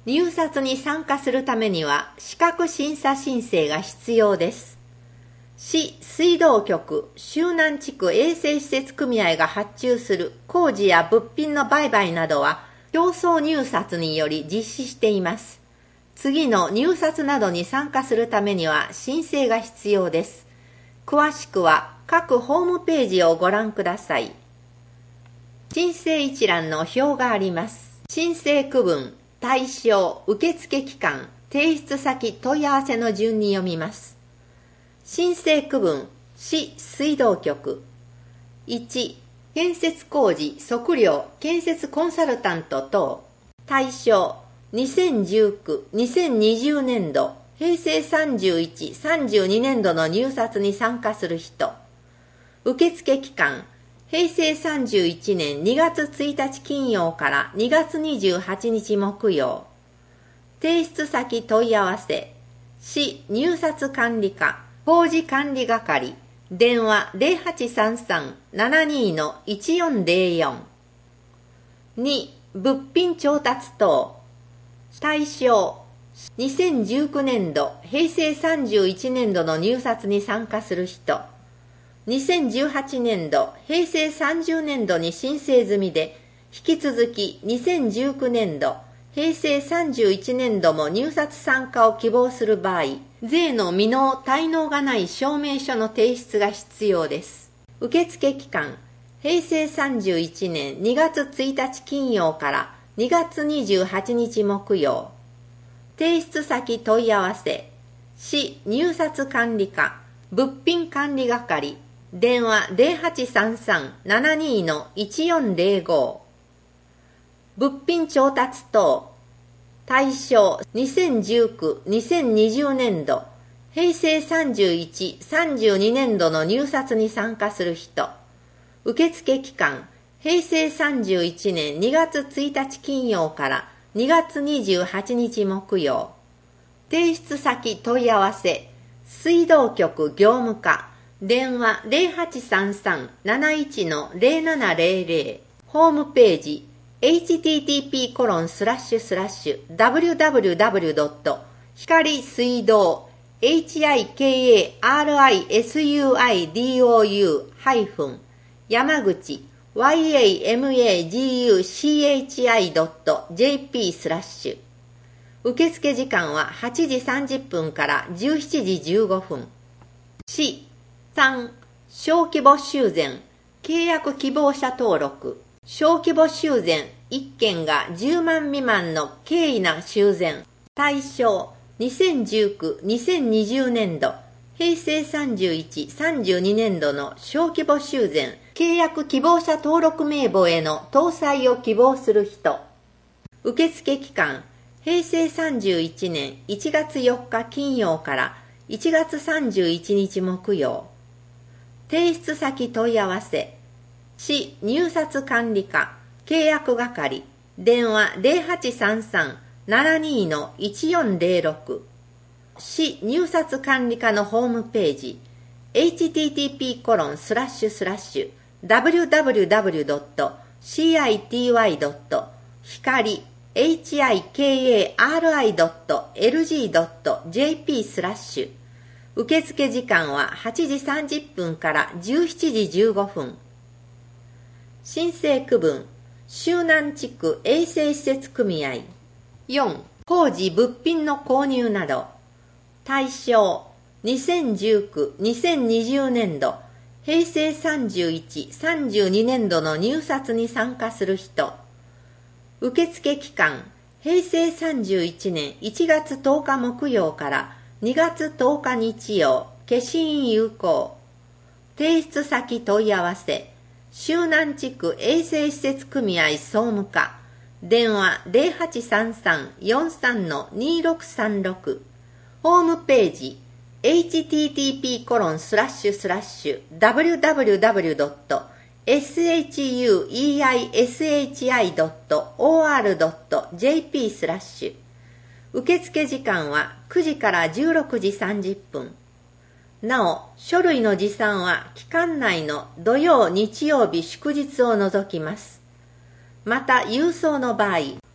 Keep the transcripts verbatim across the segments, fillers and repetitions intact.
入札に参加するためには資格審査申請が必要です。市水道局周南地区衛生施設組合が発注する工事や物品の売買などは競争入札により実施しています。次の入札などに参加するためには申請が必要です。詳しくは各ホームページをご覧ください。申請一覧の表があります。申請区分、対象、受付期間、提出先、問い合わせの順に読みます。申請区分、市水道局。いち、建設工事、測量、建設コンサルタント等。対象、にせんじゅうきゅう、にせんにじゅうねんど、平成さんじゅういち、さんじゅうにねんどの入札に参加する人。受付期間、平成さんじゅういちねんにがつついたち金曜からにがつにじゅうはちにち木曜。提出先問い合わせ、市入札管理課、工事管理係、電話 ゼロはちさんさん ななに いちよんゼロよん。に、物品調達等。対象、にせんじゅうきゅうねんど、平成さんじゅういちねんどの入札に参加する人。にせんじゅうはちねんど、平成さんじゅうねんどに申請済みで、引き続きにせんじゅうきゅうねんど、平成さんじゅういちねんども入札参加を希望する場合、税の未納・滞納がない証明書の提出が必要です。受付期間、平成さんじゅういちねんにがつついたち金曜からにがつにじゅうはちにち木曜。提出先問い合わせ、市入札管理課、物品管理係、電話 ゼロはちさんさん ななに いちよんゼロご。物品調達等。対象にせんじゅうきゅう、にせんにじゅうねんど、平成さんじゅういち、さんじゅうにねんどの入札に参加する人。受付期間、平成さんじゅういちねんにがつついたち金曜からにがつにじゅうはちにち木曜。提出先問い合わせ、水道局業務課、電話 ゼロはちさんさん なないち ゼロななゼロゼロ。ホームページ、エイチティーティーピーコロンスラッシュスラッシュダブリュダブリュダブリュドット光水道 エイチアイケーエーアールアイエスユーアイディーオーユー ハイフン山口 ワイエーエムエージーユーシーエイチアイドットジェーピー スラッシュ。受付時間ははちじさんじゅっぷんからじゅうしちじじゅうごふん。し、さん、小規模修繕、契約希望者登録。小規模修繕いっけんがじゅうまん未満の経緯な修繕。対象、にせんじゅうきゅう、にせんにじゅうねんど、平成さんじゅういち、さんじゅうにねんどの小規模修繕、契約希望者登録名簿への搭載を希望する人。受付期間、平成さんじゅういちねんいちがつよっか金曜からいちがつさんじゅういちにち木曜。提出先問い合わせ、市入札管理課、契約係、電話 ゼロはちさんさん ななに いちよんゼロろく。市入札管理課のホームページ、エイチティーティーピーコロンスラッシュスラッシュダブリュダブリュダブリュドットシーアイティーワイドット光 エイチアイケーエーアールアイドットエルジードットジェーピー スラッシュ。受付時間ははちじさんじゅっぷんからじゅうしちじじゅうごふん。申請区分、周南地区衛生施設組合。よん、工事物品の購入など。対象、にせんじゅうきゅう、にせんにじゅうねんど、平成さんじゅういち、さんじゅうにねんどの入札に参加する人。受付期間、平成さんじゅういちねんいちがつとおか木曜からにがつとおか日曜、消印有効。提出先問い合わせ、周南地区衛生施設組合総務課、電話 ゼロはちさんさん よんさん にろくさんろく。ホームページ、エイチティーティーピーコロンスラッシュスラッシュダブリュダブリュダブリュドットシュエイシャイドットオーアールドットジェーピー スラッシュ。受付時間はくじからじゅうろくじさんじゅっぷん。なお、書類の持参は期間内の土曜、日曜日、祝日を除きます。また、郵送の場合、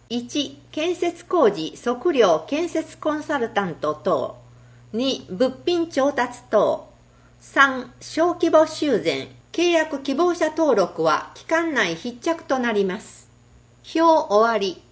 いち. 建設工事測量建設コンサルタント等。に. 物品調達等。さん. 小規模修繕契約希望者登録は期間内必着となります。表終わり。